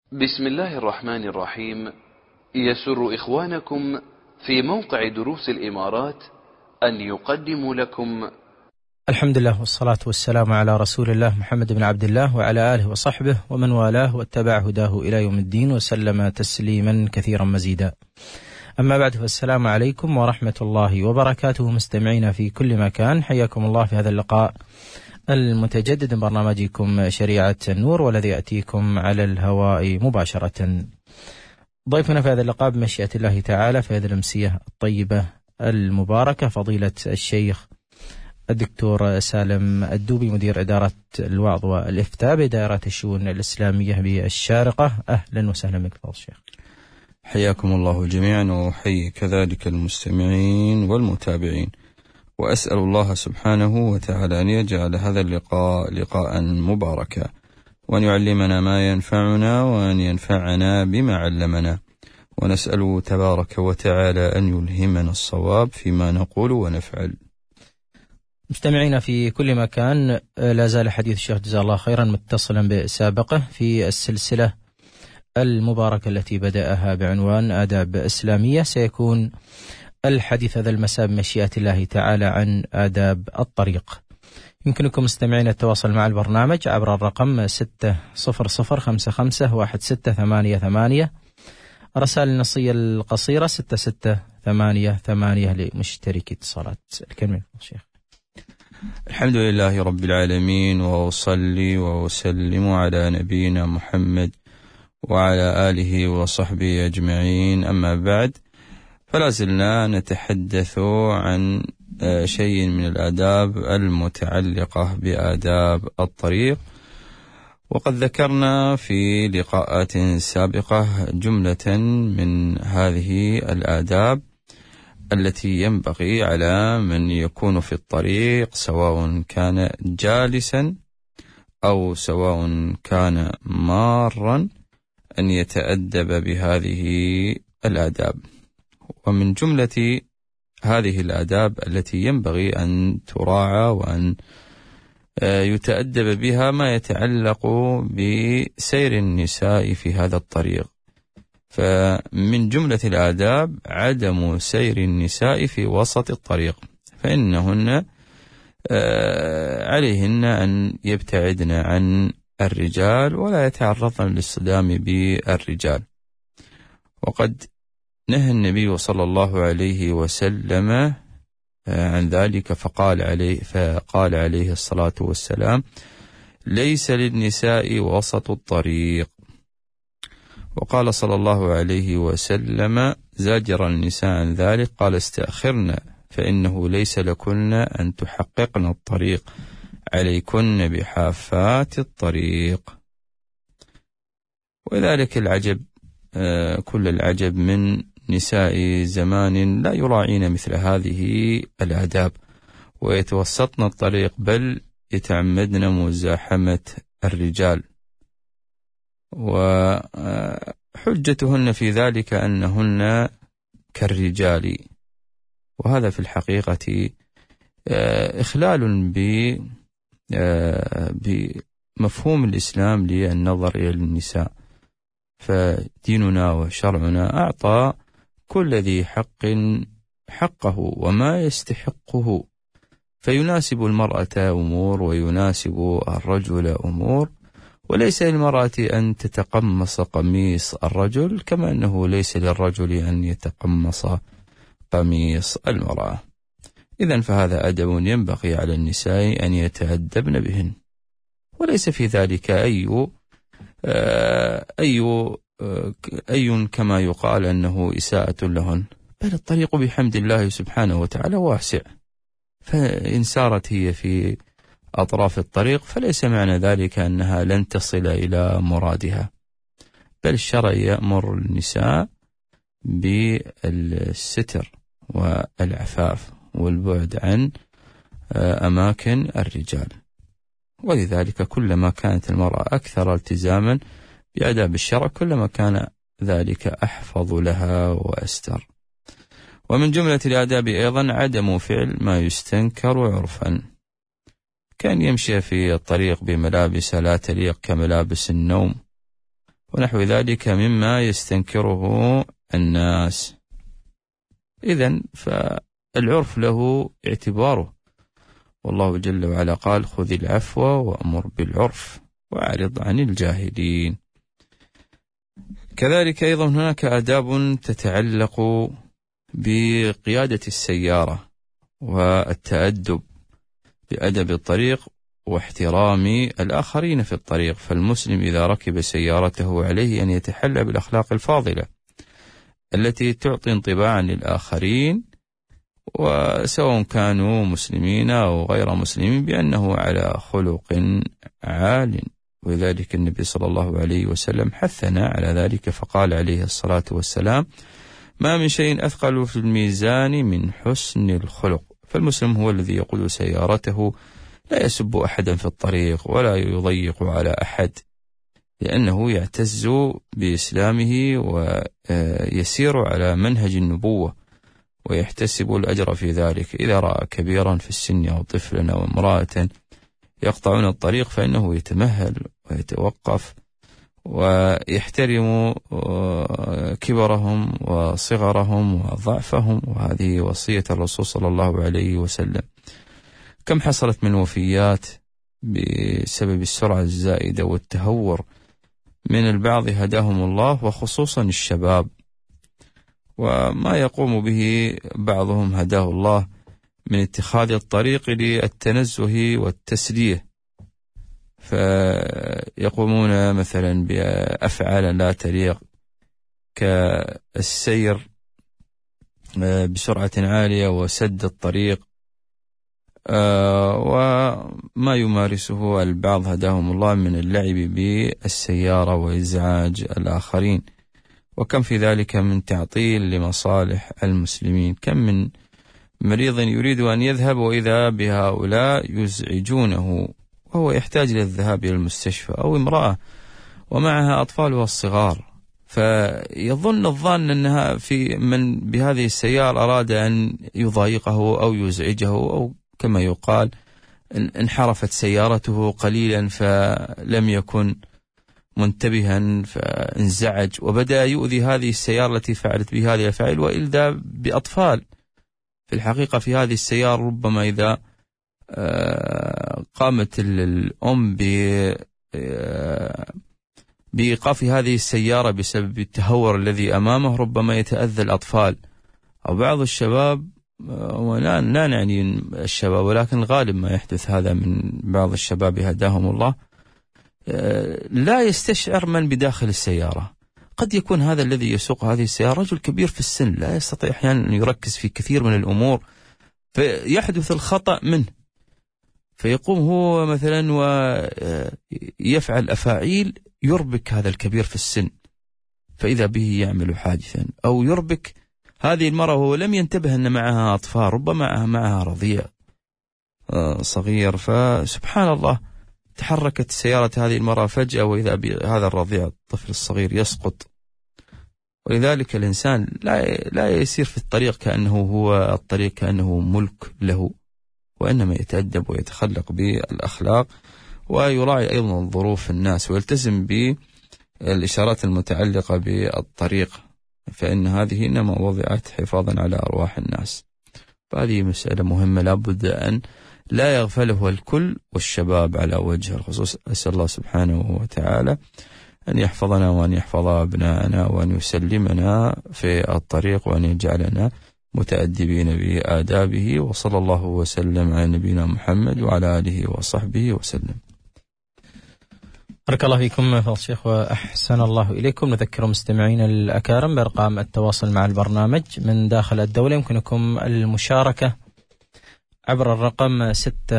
بسم الله الرحمن الرحيم. يسر إخوانكم في موقع دروس الإمارات أن يقدموا لكم الحمد لله والصلاة والسلام على رسول الله محمد بن عبد الله وعلى آله وصحبه ومن والاه واتبع هداه إلى يوم الدين وسلم تسليما كثيرا مزيدا. أما بعد، فالسلام عليكم ورحمة الله وبركاته. مستمعين في كل مكان، حياكم الله في هذا اللقاء المتجدد من برنامجكم شريعة النور، والذي يأتيكم على الهواء مباشرة. ضيفنا في هذا اللقاء بمشيئة الله تعالى في هذه الأمسية الطيبة المباركة فضيلة الشيخ الدكتور سالم الدوبي، مدير إدارة الوعظ والإفتاء بدائرة الشؤون الإسلامية بالشارقة. أهلا وسهلا بك فضيلة الشيخ. حياكم الله جميعا، وحي كذلك المستمعين والمتابعين، وأسأل الله سبحانه وتعالى أن يجعل هذا اللقاء لقاء مباركا، وأن يعلمنا ما ينفعنا، وأن ينفعنا بما علمنا، ونسأله تبارك وتعالى أن يلهمنا الصواب فيما نقول ونفعل. مستمعين في كل مكان، لا زال حديث الشيخ جزاه الله خيرا متصلا بسابقه في السلسلة المباركة التي بدأها بعنوان آداب إسلامية. سيكون الحديث هذا المساء بمشيئة الله تعالى عن آداب الطريق. يمكنكم مستمعين التواصل مع البرنامج عبر الرقم 600551688، رسائل النصية القصيرة 6688 لمشتركي اتصالات. الكلمة الشيخ. الحمد لله رب العالمين، وأصلي وأسلم على نبينا محمد وعلى آله وصحبه أجمعين. أما بعد، فلا زلنا نتحدث عن شيء من الآداب المتعلقة بآداب الطريق، وقد ذكرنا في لقاءات سابقة جملة من هذه الآداب التي ينبغي على من يكون في الطريق، سواء كان جالسا أو سواء كان مارا، أن يتأدب بهذه الآداب. ومن جملة هذه الآداب التي ينبغي أن تراعى وأن يتأدب بها ما يتعلق بسير النساء في هذا الطريق. فمن جملة الآداب عدم سير النساء في وسط الطريق، فإنهن عليهن أن يبتعدن عن الرجال ولا يتعرضن للصدام بالرجال. وقد نهى النبي صلى الله عليه وسلم عن ذلك، فقال عليه الصلاة والسلام: ليس للنساء وسط الطريق. وقال صلى الله عليه وسلم زاجر النساء عن ذلك، قال: استأخرن فإنه ليس لكن أن تحققن الطريق، عليكن بحافات الطريق. وذلك العجب، كل العجب من نساء زمان لا يراعين مثل هذه الآداب، ويتوسطن الطريق، بل يتعمدن مزاحمة الرجال. وحجتهن في ذلك أنهن كالرجال، وهذا في الحقيقة إخلال بمفهوم الإسلام للنظر إلى النساء. فديننا وشرعنا أعطى كل ذي حق حقه وما يستحقه، فيناسب المرأة أمور ويناسب الرجل أمور، وليس للمرأة أن تتقمص قميص الرجل، كما أنه ليس للرجل أن يتقمص قميص المرأة. إذن فهذا أدب ينبغي على النساء أن يتأدبن بهن، وليس في ذلك أي كما يقال أنه إساءة لهن، بل الطريق بحمد الله سبحانه وتعالى واسع، فإن سارت هي في أطراف الطريق فليس معنى ذلك أنها لن تصل إلى مرادها، بل الشرع يأمر النساء بالستر والعفاف والبعد عن أماكن الرجال. ولذلك كلما كانت المرأة أكثر التزاما بآداب الشرع كلما كان ذلك أحفظ لها وأستر. ومن جملة الآداب أيضا عدم فعل ما يستنكر عرفا، كان يمشي في الطريق بملابس لا تليق كملابس النوم ونحو ذلك مما يستنكره الناس. إذن فالعرف له اعتباره، والله جل وعلا قال: خذ العفو وأمر بالعرف وأعرض عن الجاهلين. كذلك أيضا هناك آداب تتعلق بقيادة السيارة والتأدب بأدب الطريق واحترام الآخرين في الطريق. فالمسلم إذا ركب سيارته عليه أن يتحلى بالأخلاق الفاضلة التي تعطي انطباعا للآخرين، وسواء كانوا مسلمين أو غير مسلمين، بأنه على خلق عال. ولذلك النبي صلى الله عليه وسلم حثنا على ذلك، فقال عليه الصلاة والسلام: ما من شيء أثقل في الميزان من حسن الخلق. فالمسلم هو الذي يقود سيارته لا يسب أحدا في الطريق ولا يضيق على أحد، لأنه يعتز بإسلامه ويسير على منهج النبوة ويحتسب الأجر في ذلك. إذا رأى كبيرا في السن أو طفلا أو امرأة يقطعون الطريق فإنه يتمهل ويتوقف ويحترم كبرهم وصغرهم وضعفهم، وهذه وصية الرسول صلى الله عليه وسلم. كم حصلت من وفيات بسبب السرعة الزائدة والتهور من البعض هداهم الله، وخصوصا الشباب، وما يقوم به بعضهم هداه الله من اتخاذ الطريق للتنزه والتسلية، فيقومون مثلا بأفعال لا تليق كالسير بسرعة عالية وسد الطريق، وما يمارسه البعض هداهم الله من اللعب بالسيارة وإزعاج الآخرين. وكم في ذلك من تعطيل لمصالح المسلمين. كم من مريض يريد أن يذهب وإذا بهؤلاء يزعجونه وهو يحتاج للذهاب إلى المستشفى، أو امرأة ومعها أطفالها الصغار، فيظن الظن أنها في من بهذه السيارة أراد أن يضايقه أو يزعجه، أو كما يقال انحرفت سيارته قليلا فلم يكن منتبها فانزعج وبدأ يؤذي هذه السيارة التي فعلت به هذه الأفعال، وإذا بأطفال. في الحقيقة في هذه السيارة ربما إذا قامت الأم بإيقاف هذه السيارة بسبب التهور الذي أمامه ربما يتأذى الأطفال أو بعض الشباب، ولا نعني الشباب ولكن الغالب ما يحدث هذا من بعض الشباب هداهم الله، لا يستشعر من بداخل السيارة. قد يكون هذا الذي يسوق هذه السيارة رجل كبير في السن لا يستطيع أحيانا أن يركز في كثير من الأمور، فيحدث الخطأ منه، فيقوم هو مثلا ويفعل أفاعيل يربك هذا الكبير في السن، فإذا به يعمل حادثا، أو يربك هذه المرأة وهو لم ينتبه أن معها أطفال، ربما معها رضيع صغير، فسبحان الله تحركت سيارة هذه المرأة فجأة وإذا بهذا الرضيع الطفل الصغير يسقط. ولذلك الإنسان لا يسير في الطريق كأنه هو الطريق كأنه ملك له، وإنما يتأدب ويتخلق بالأخلاق ويراعي أيضا ظروف الناس ويلتزم بالإشارات المتعلقة بالطريق، فإن هذه إنما وضعت حفاظا على أرواح الناس. فهذه مسألة مهمة لابد أن لا يغفله الكل، والشباب على وجه الخصوص. أسأل الله سبحانه وتعالى أن يحفظنا وأن يحفظ أبناءنا وأن يسلمنا في الطريق وأن يجعلنا متأدبين بآدابه، وصلى الله وسلم على نبينا محمد وعلى آله وصحبه وسلم. بارك الله فيكم فضل الشيخ وأحسن الله إليكم. نذكر مستمعين الأكارم بأرقام التواصل مع البرنامج من داخل الدولة. يمكنكم المشاركة عبر الرقم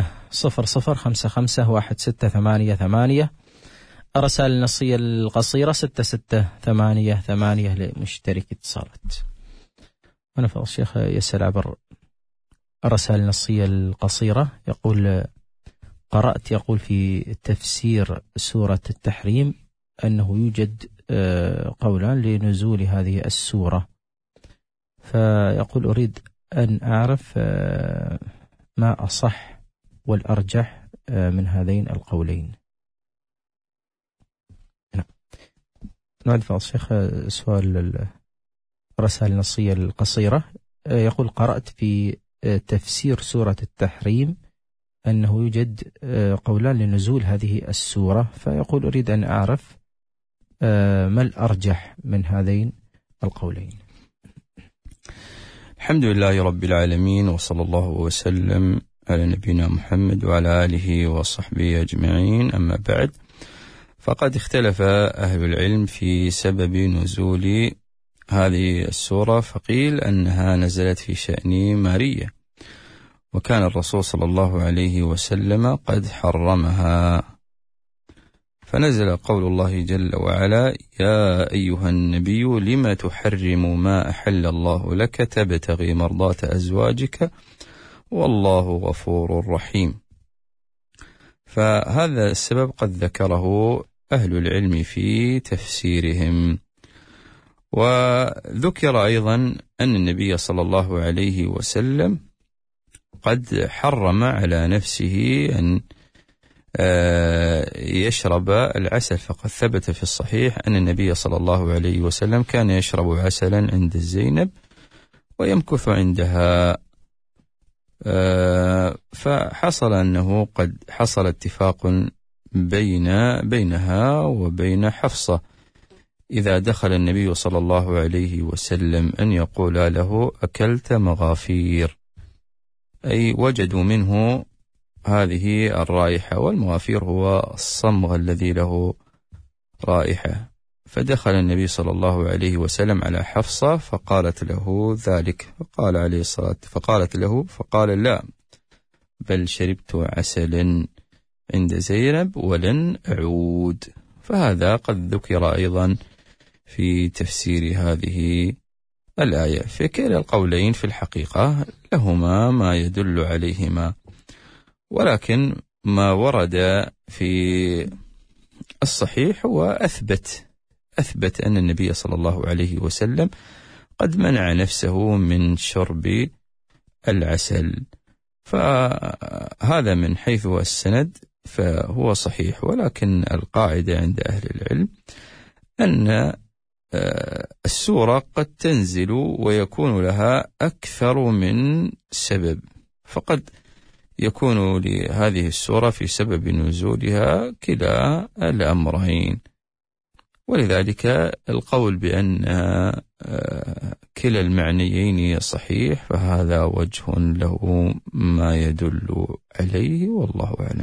600551688، الرسائل النصية القصيرة 6688 لمشترك اتصالات. هنا فضل الشيخ يسأل عبر الرسائل النصية القصيرة، يقول: قرأت يقول في تفسير سورة التحريم أنه يوجد قولان لنزول هذه السورة، فيقول أريد أن أعرف ما أصح والأرجح من هذين القولين. نعد فضل الشيخ سؤال الرسائل النصية القصيرة. يقول: قرأت في تفسير سورة التحريم أنه يوجد قولان لنزول هذه السورة، فيقول: أريد أن أعرف ما الأرجح من هذين القولين. الحمد لله رب العالمين، وصلى الله وسلم على نبينا محمد وعلى آله وصحبه أجمعين. أما بعد، فقد اختلف أهل العلم في سبب نزول هذه السورة، فقيل أنها نزلت في شأن ماريا، وكان الرسول صلى الله عليه وسلم قد حرمها، فنزل قول الله جل وعلا: يا أيها النبي لما تحرم ما أحل الله لك تبتغي مرضات أزواجك والله غفور رحيم. فهذا السبب قد ذكره أهل العلم في تفسيرهم. وذكر أيضا أن النبي صلى الله عليه وسلم قد حرم على نفسه أن يشرب العسل، فقد ثبت في الصحيح أن النبي صلى الله عليه وسلم كان يشرب عسلا عند زينب ويمكث عندها، فحصل أنه قد حصل اتفاق بينها وبين حفصة إذا دخل النبي صلى الله عليه وسلم أن يقول له: أكلت مغافير، أي وجدوا منه هذه الرائحة، والمغافير هو الصمغ الذي له رائحة. فدخل النبي صلى الله عليه وسلم على حفصة فقالت له ذلك، فقال عليه الصلاة فقالت له فقال: لا، بل شربت عسلا عند زينب ولن أعود. فهذا قد ذكر أيضا في تفسير هذه الآية. في كلا القولين في الحقيقة لهما ما يدل عليهما، ولكن ما ورد في الصحيح هو أثبت أن النبي صلى الله عليه وسلم قد منع نفسه من شرب العسل، فهذا من حيث السند فهو صحيح. ولكن القاعدة عند أهل العلم أن السورة قد تنزل ويكون لها أكثر من سبب، فقد يكون لهذه السورة في سبب نزولها كلا الأمرين، ولذلك القول بأن كلا المعنيين صحيح فهذا وجه له ما يدل عليه، والله أعلم.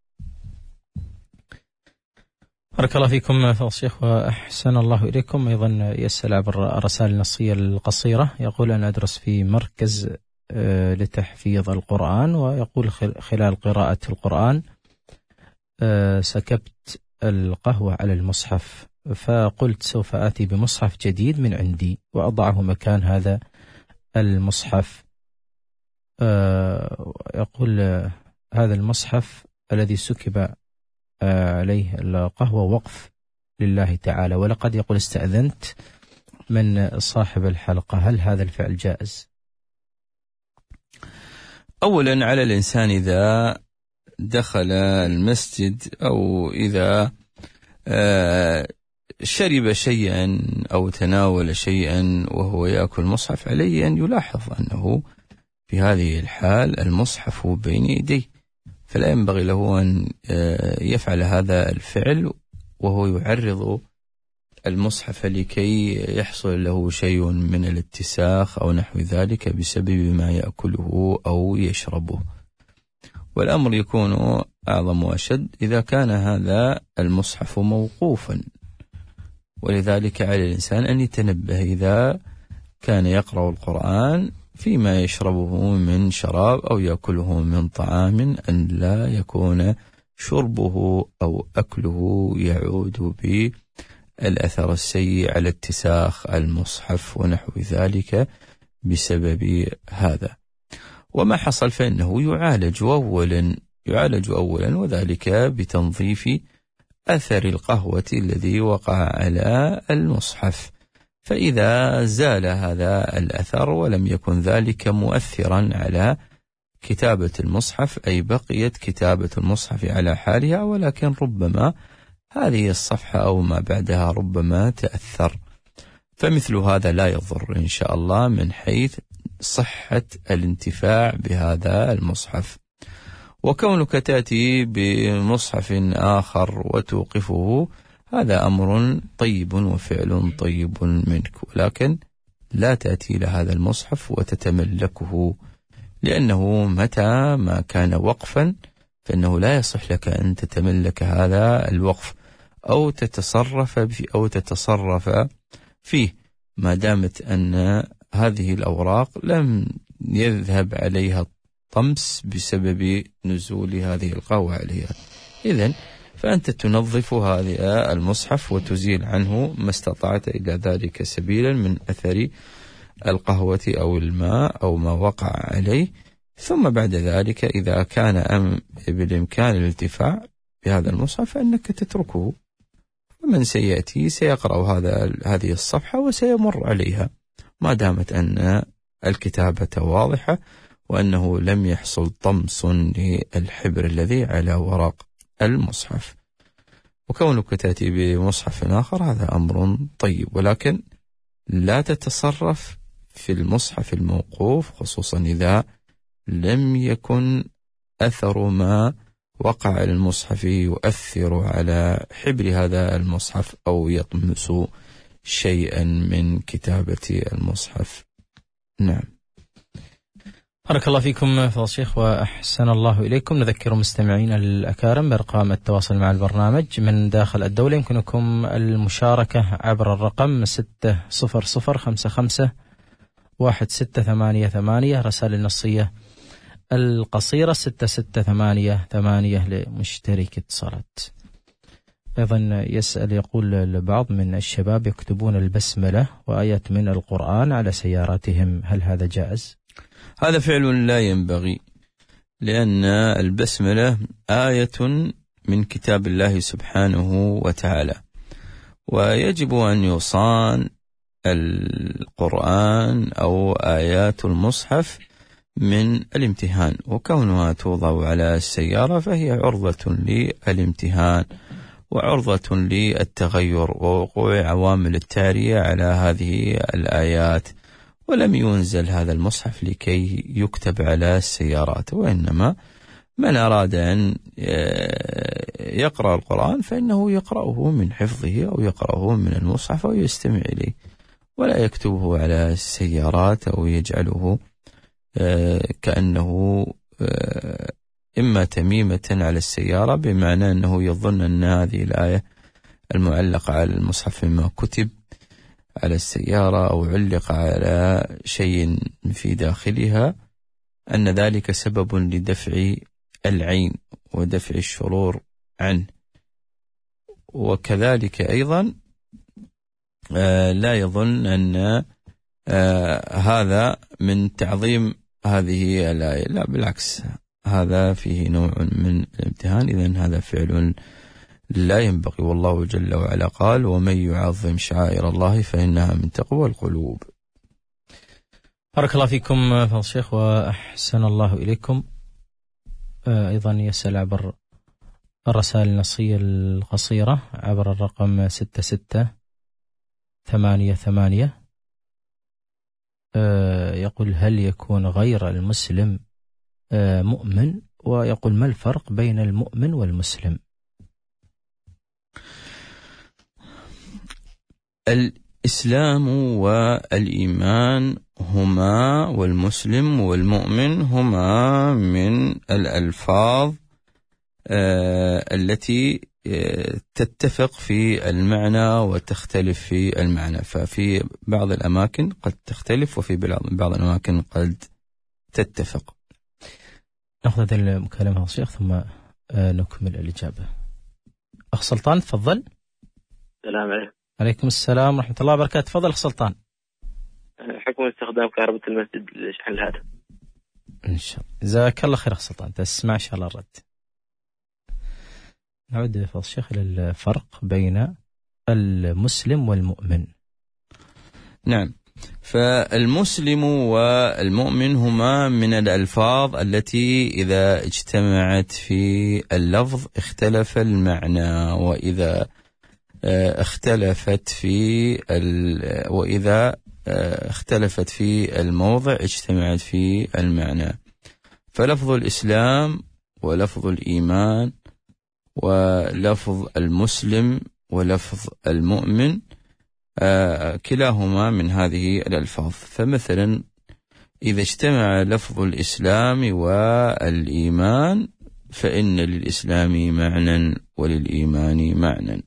بارك الله فيكم فضل الشيخ وأحسن الله إليكم. أيضا يسأل عبر الرسائل النصية القصيرة، يقول: أنا أدرس في مركز لتحفيظ القرآن، ويقول: خلال قراءة القرآن سكبت القهوة على المصحف، فقلت سوف آتي بمصحف جديد من عندي وأضعه مكان هذا المصحف. يقول: هذا المصحف الذي سكب عليه القهوة وقف لله تعالى، ولقد يقول استأذنت من صاحب الحلقة، هل هذا الفعل جائز؟ أولا، على الإنسان إذا دخل المسجد أو إذا شرب شيئا أو تناول شيئا وهو يأكل مصحف، عليه أن يلاحظ أنه في هذه الحال المصحف بين يديه، فلا ينبغي له أن يفعل هذا الفعل وهو يعرض المصحف لكي يحصل له شيء من الاتساخ أو نحو ذلك بسبب ما يأكله أو يشربه. والأمر يكون أعظم وأشد إذا كان هذا المصحف موقوفا، ولذلك على الإنسان أن يتنبه إذا كان يقرأ القرآن فيما يشربه من شراب أو يأكله من طعام أن لا يكون شربه أو أكله يعود بالأثر السيء على اتساخ المصحف ونحو ذلك بسبب هذا. وما حصل فإنه يعالج أولا وذلك بتنظيف أثر القهوة الذي وقع على المصحف، فإذا زال هذا الأثر ولم يكن ذلك مؤثرا على كتابة المصحف، أي بقيت كتابة المصحف على حالها، ولكن ربما هذه الصفحة أو ما بعدها ربما تأثر، فمثل هذا لا يضر إن شاء الله من حيث صحة الانتفاع بهذا المصحف. وكونك تأتي بمصحف آخر وتوقفه هذا أمر طيب وفعل طيب منك، ولكن لا تأتي لهذا المصحف وتتملكه، لأنه متى ما كان وقفا فإنه لا يصح لك أن تتملك هذا الوقف أو تتصرف فيه ما دامت أن هذه الأوراق لم يذهب عليها الطمس بسبب نزول هذه القهوة عليها. إذن فأنت تنظف هذا المصحف وتزيل عنه ما استطعت إلى ذلك سبيلا من أثر القهوة أو الماء أو ما وقع عليه، ثم بعد ذلك إذا كان بالإمكان الانتفاع بهذا المصحف فإنك تتركه، ومن سيأتي سيقرأ هذه الصفحة وسيمر عليها ما دامت أن الكتابة واضحة وأنه لم يحصل طمس للحبر الذي على ورق المصحف. وكونك تأتي بمصحف آخر هذا أمر طيب، ولكن لا تتصرف في المصحف الموقوف، خصوصا إذا لم يكن أثر ما وقع على المصحف يؤثر على حبر هذا المصحف أو يطمس شيئا من كتابة المصحف. نعم. بارك الله فيكم فضل الشيخ وأحسن الله إليكم. نذكر مستمعين الأكارم بأرقام التواصل مع البرنامج من داخل الدولة. يمكنكم المشاركة عبر الرقم 600551688 رسائل النصية القصيرة 6688 لمشترك اتصالات. أيضا يسأل يقول البعض من الشباب يكتبون البسملة وآيات من القرآن على سياراتهم، هل هذا جائز؟ هذا فعل لا ينبغي، لأن البسملة آية من كتاب الله سبحانه وتعالى، ويجب أن يصان القرآن أو آيات المصحف من الامتهان، وكونها توضع على السيارة فهي عرضة للامتهان وعرضة للتغير ووقوع عوامل التعرية على هذه الآيات، ولم ينزل هذا المصحف لكي يكتب على السيارات، وإنما من أراد أن يقرأ القرآن فإنه يقرأه من حفظه أو يقرأه من المصحف أو يستمع إليه، ولا يكتبه على السيارات أو يجعله كأنه إما تميمة على السيارة، بمعنى أنه يظن أن هذه الآية المعلقة على المصحف مما كتب على السيارة أو علق على شيء في داخلها أن ذلك سبب لدفع العين ودفع الشرور عنه. وكذلك أيضا لا يظن أن هذا من تعظيم هذه الآية، لا بالعكس، هذا فيه نوع من الامتهان. إذن هذا فعل لا ينبغي، والله جل وعلا قال ومن يعظم شعائر الله فإنها من تقوى القلوب. بارك الله فيكم فضل الشيخ وأحسن الله إليكم. أيضا يسأل عبر الرسائل النصية القصيرة عبر الرقم 6688 يقول هل يكون غير المسلم مؤمن؟ ويقول ما الفرق بين المؤمن والمسلم؟ الإسلام والإيمان هما والمسلم والمؤمن هما من الألفاظ التي تتفق في المعنى وتختلف في المعنى، ففي بعض الأماكن قد تختلف وفي بعض الأماكن قد تتفق. نأخذ هذه المكالمة الشيخ ثم نكمل الإجابة. أخ سلطان تفضل. السلام عليكم. عليكم السلام ورحمة الله وبركاته. تفضل أخ سلطان. حكم استخدام كهرباء المسجد لشحن الهاتف. إن شاء الله. جزاك الله خير أخ سلطان، تسمع إن شاء الله الرد. نعود فضل الشيخ إلى الفرق بين المسلم والمؤمن. نعم، فالمسلم والمؤمن هما من الألفاظ التي إذا اجتمعت في اللفظ اختلف المعنى، وإذا اختلفت في الموضع اجتمعت في المعنى. فلفظ الإسلام ولفظ الإيمان ولفظ المسلم ولفظ المؤمن كلاهما من هذه الألفاظ. فمثلا إذا اجتمع لفظ الإسلام والإيمان فإن للإسلام معنى وللإيمان معنى.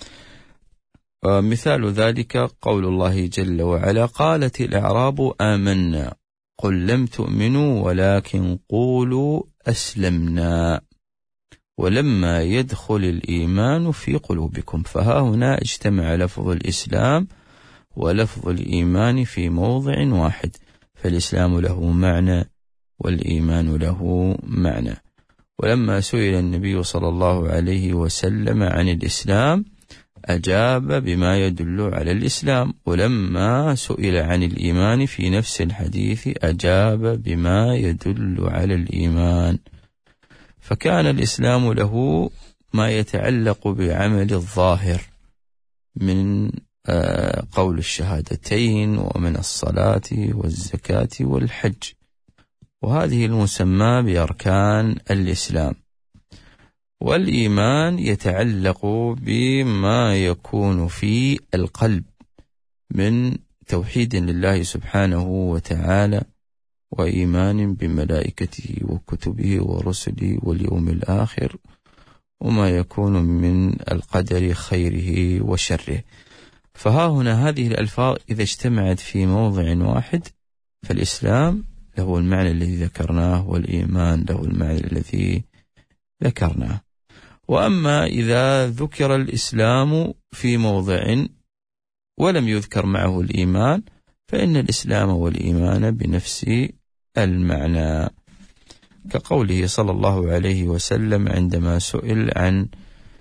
مثال ذلك قول الله جل وعلا: قالت الأعراب آمنا قل لم تؤمنوا ولكن قولوا أسلمنا ولما يدخل الإيمان في قلوبكم. فها هنا اجتمع لفظ الإسلام ولفظ الإيمان في موضع واحد، فالإسلام له معنى والإيمان له معنى. ولما سئل النبي صلى الله عليه وسلم عن الإسلام أجاب بما يدل على الإسلام، ولما سئل عن الإيمان في نفس الحديث أجاب بما يدل على الإيمان. فكان الإسلام له ما يتعلق بعمل الظاهر من قول الشهادتين ومن الصلاة والزكاة والحج، وهذه المسمى بأركان الإسلام. والإيمان يتعلق بما يكون في القلب من توحيد لله سبحانه وتعالى وإيمان بملائكته وكتبه ورسله واليوم الآخر وما يكون من القدر خيره وشره. فها هنا هذه الألفاظ إذا اجتمعت في موضع واحد فالإسلام له المعنى الذي ذكرناه والإيمان له المعنى الذي ذكرناه. وأما إذا ذكر الإسلام في موضع ولم يذكر معه الإيمان فإن الإسلام والإيمان بنفس المعنى، كقوله صلى الله عليه وسلم عندما سئل عن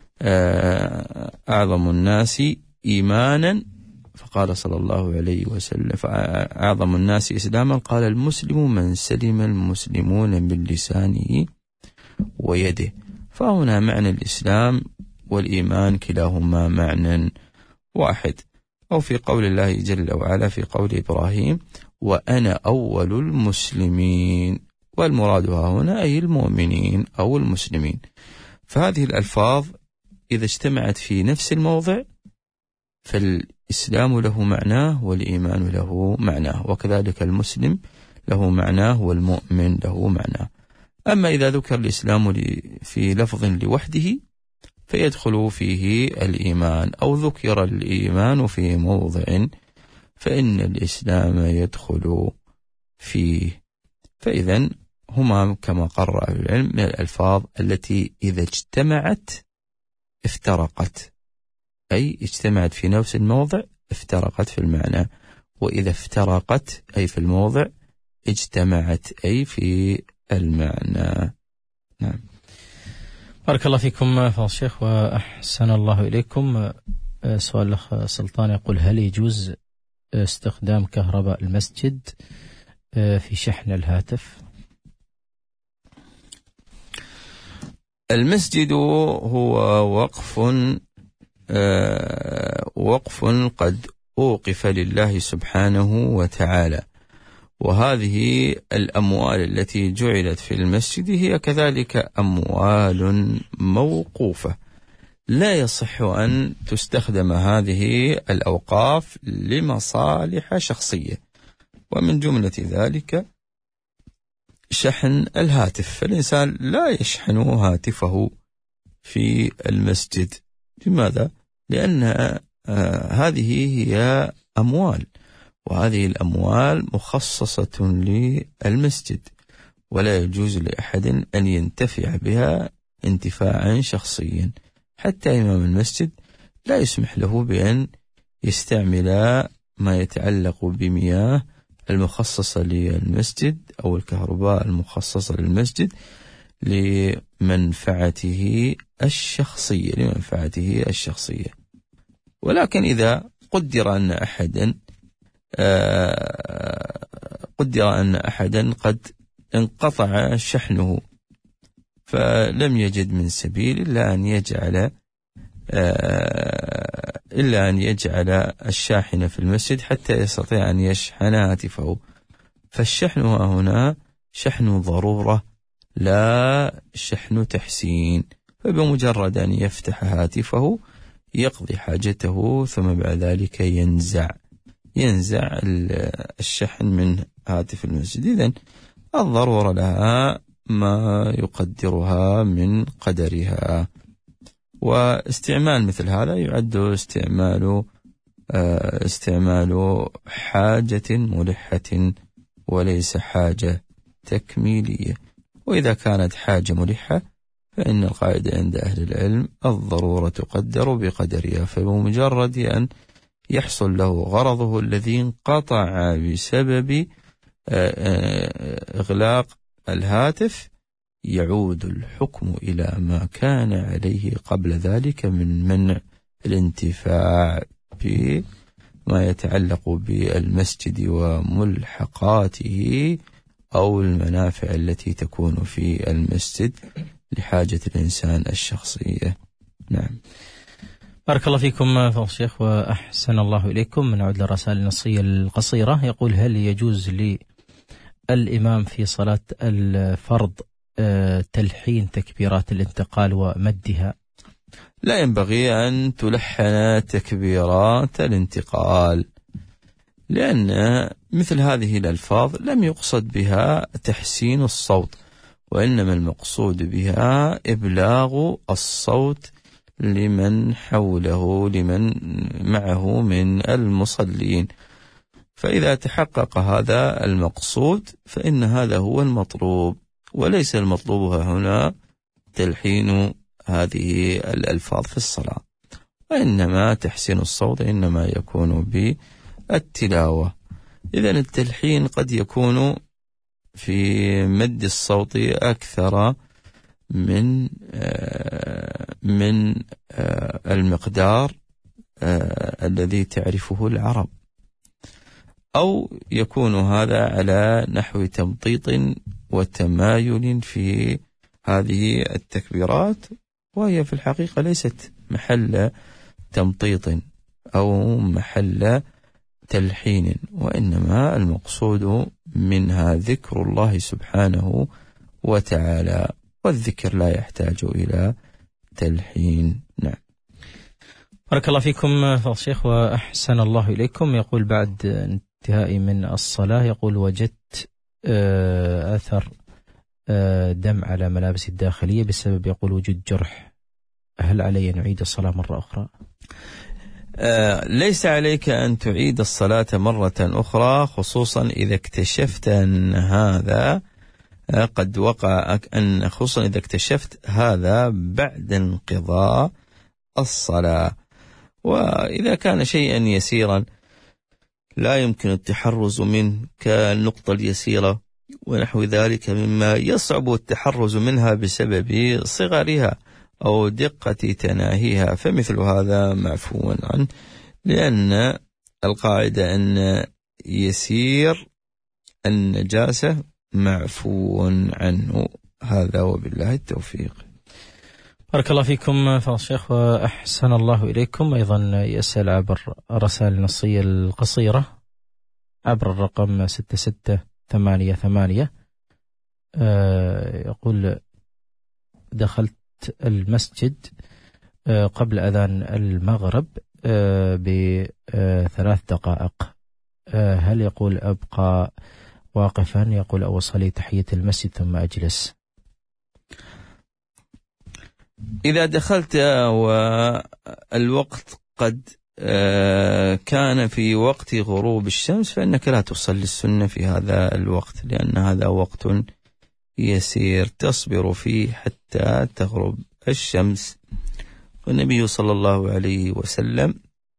أعظم الناس إيمانا فقال صلى الله عليه وسلم أعظم الناس إسلاما قال: المسلم من سلم المسلمون من لسانه ويده. فهنا معنى الإسلام والإيمان كلاهما معنى واحد. أو في قول الله جل وعلا في قول إبراهيم: وأنا أول المسلمين، والمراد هنا أي المؤمنين أو المسلمين. فهذه الألفاظ إذا اجتمعت في نفس الموضع فالإسلام له معناه والإيمان له معناه، وكذلك المسلم له معناه والمؤمن له معناه. أما إذا ذكر الإسلام في لفظ لوحده فيدخل فيه الإيمان، أو ذكر الإيمان في موضع فإن الإسلام يدخل فيه. فإذن هما كما قرر العلم من الألفاظ التي إذا اجتمعت افترقت، أي اجتمعت في نفس الموضع افترقت في المعنى، وإذا افترقت أي في الموضع اجتمعت أي في المعنى. نعم. بارك الله فيكم فضيلة الشيخ وأحسن الله إليكم. سؤال الأخ سلطان يقول: هل يجوز استخدام كهرباء المسجد في شحن الهاتف؟ المسجد هو وقف قد أوقف لله سبحانه وتعالى، وهذه الأموال التي جعلت في المسجد هي كذلك أموال موقوفة، لا يصح أن تستخدم هذه الأوقاف لمصالح شخصية، ومن جملة ذلك شحن الهاتف. فالإنسان لا يشحن هاتفه في المسجد. لماذا؟ لأن هذه هي أموال، وهذه الأموال مخصصة للمسجد، ولا يجوز لأحد أن ينتفع بها انتفاعا شخصيا. حتى إمام المسجد لا يسمح له بأن يستعمل ما يتعلق بمياه المخصصة للمسجد أو الكهرباء المخصصة للمسجد لمنفعته الشخصية. ولكن إذا قدر أن أحدا قدر أن أحدا قد انقطع شحنه فلم يجد من سبيل إلا أن يجعل الشاحن في المسجد حتى يستطيع أن يشحن هاتفه. فالشحن هنا شحن ضرورة لا شحن تحسين، فبمجرد أن يفتح هاتفه يقضي حاجته ثم بعد ذلك ينزع الشحن من هاتف المسجد. إذن الضرورة لها ما يقدرها من قدرها، واستعمال مثل هذا يعد استعمال حاجة ملحة وليس حاجة تكميلية. وإذا كانت حاجة ملحة فإن القاعدة عند أهل العلم الضرورة تقدر بقدرها، فبمجرد أن يحصل له غرضه الذي انقطع بسبب إغلاق الهاتف يعود الحكم إلى ما كان عليه قبل ذلك من منع الانتفاع بما يتعلق بالمسجد وملحقاته أو المنافع التي تكون في المسجد لحاجة الإنسان الشخصية. نعم. بارك الله فيكم فضل الشيخ وأحسن الله إليكم. نعود للرسائل النصية القصيرة. يقول: هل يجوز للإمام في صلاة الفرض تلحين تكبيرات الانتقال ومدها؟ لا ينبغي أن تلحن تكبيرات الانتقال، لأن مثل هذه الألفاظ لم يقصد بها تحسين الصوت، وإنما المقصود بها إبلاغ الصوت لمن حوله، لمن معه من المصلين. فإذا تحقق هذا المقصود فإن هذا هو المطلوب، وليس المطلوب هنا تلحين هذه الألفاظ في الصلاة، وإنما تحسين الصوت إنما يكون بالتلاوة. إذن التلحين قد يكون في مد الصوت أكثر من المقدار الذي تعرفه العرب، أو يكون هذا على نحو تمطيط وتمايل في هذه التكبيرات، وهي في الحقيقة ليست محل تمطيط أو محل تلحين، وإنما المقصود منها ذكر الله سبحانه وتعالى، والذكر لا يحتاج إلى تلحين. نعم. بارك الله فيكم فضل الشيخ وأحسن الله إليكم. يقول: بعد انتهائي من الصلاة يقول: وجدت أثر دم على ملابس الداخلية بسبب يقول وجود جرح، هل علي أن أعيد الصلاة مرة أخرى؟ ليس عليك أن تعيد الصلاة مرة أخرى، خصوصا إذا اكتشفت أن هذا قد وقع، خصوصا إذا اكتشفت هذا بعد انقضاء الصلاة. وإذا كان شيئا يسيرا لا يمكن التحرز منه كالنقطة اليسيرة ونحو ذلك مما يصعب التحرز منها بسبب صغرها أو دقة تناهيها، فمثل هذا معفو عنه، لأن القاعدة أن يسير النجاسة معفو عنه. هذا وبالله التوفيق. بارك الله فيكم فضل الشيخ وأحسن الله إليكم. أيضا يسأل عبر الرسائل النصية القصيرة عبر الرقم 6688. يقول: دخلت المسجد قبل أذان المغرب ب3 دقائق، هل يقول أبقى واقفا يقول أو أصلي تحية المسجد ثم أجلس؟ إذا دخلت والوقت قد كان في وقت غروب الشمس فإنك لا تصلي السنة في هذا الوقت، لأن هذا وقت يسير تصبر فيه حتى تغرب الشمس. والنبي صلى الله عليه وسلم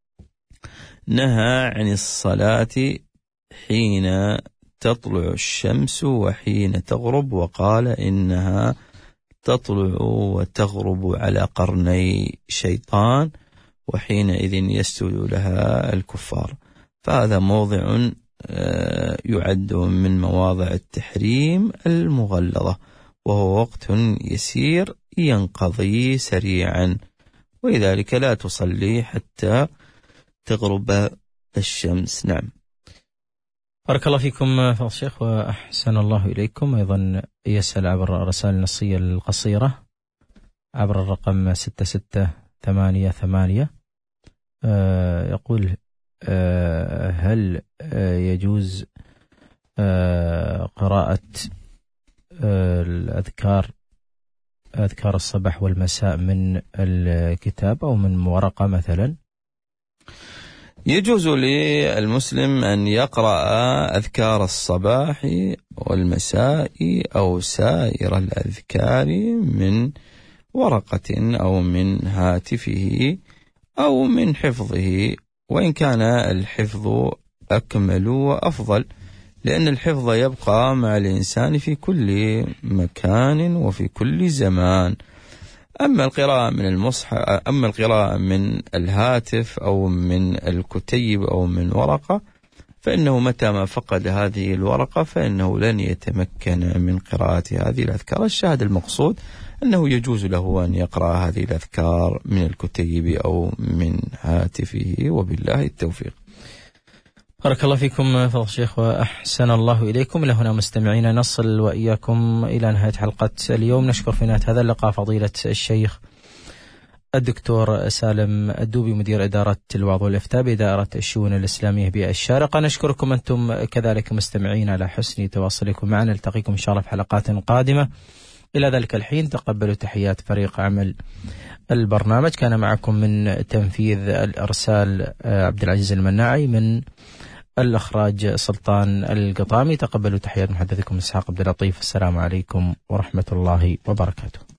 نهى عن الصلاة حين تطلع الشمس وحين تغرب، وقال إنها تطلع وتغرب على قرني شيطان، وحينئذ يسجد لها الكفار. فهذا موضع يعد من مواضع التحريم المغلظة، وهو وقت يسير ينقضي سريعا، ولذلك لا تصلي حتى تغرب الشمس. نعم. بارك الله فيكم فضل الشيخ وأحسن الله إليكم. أيضا يسأل عبر الرسائل النصية القصيرة عبر الرقم 6688، يقول: هل يجوز قراءة أذكار الصباح والمساء من الكتاب أو من ورقة مثلا؟ يجوز للمسلم أن يقرأ أذكار الصباح والمساء أو سائر الأذكار من ورقة أو من هاتفه أو من حفظه، وإن كان الحفظ أكمل وأفضل، لأن الحفظ يبقى مع الإنسان في كل مكان وفي كل زمان. أما القراءة من الهاتف أو من الكتيب أو من ورقة، فإنه متى ما فقد هذه الورقة فإنه لن يتمكن من قراءة هذه الأذكار. الشاهد المقصود أنه يجوز له أن يقرأ هذه الأذكار من الكتيب أو من هاتفه، وبالله التوفيق. بارك الله فيكم فضل الشيخ وأحسن الله إليكم. لهنا مستمعين نصل وإياكم إلى نهاية حلقة اليوم. نشكر في نهاية هذا اللقاء فضيلة الشيخ الدكتور سالم الدوبي، مدير إدارة الوعظ والإفتاء بإدارة الشؤون الإسلامية بالشارقة. نشكركم أنتم كذلك مستمعين على حسن تواصلكم معنا. نلتقيكم إن شاء الله في حلقات قادمة. إلى ذلك الحين تقبلوا تحيات فريق عمل البرنامج. كان معكم من تنفيذ الإرسال عبد العزيز المناعي، من الإخراج سلطان القطامي. تقبلوا تحيات محدثكم إسحاق عبد اللطيف. السلام عليكم ورحمة الله وبركاته.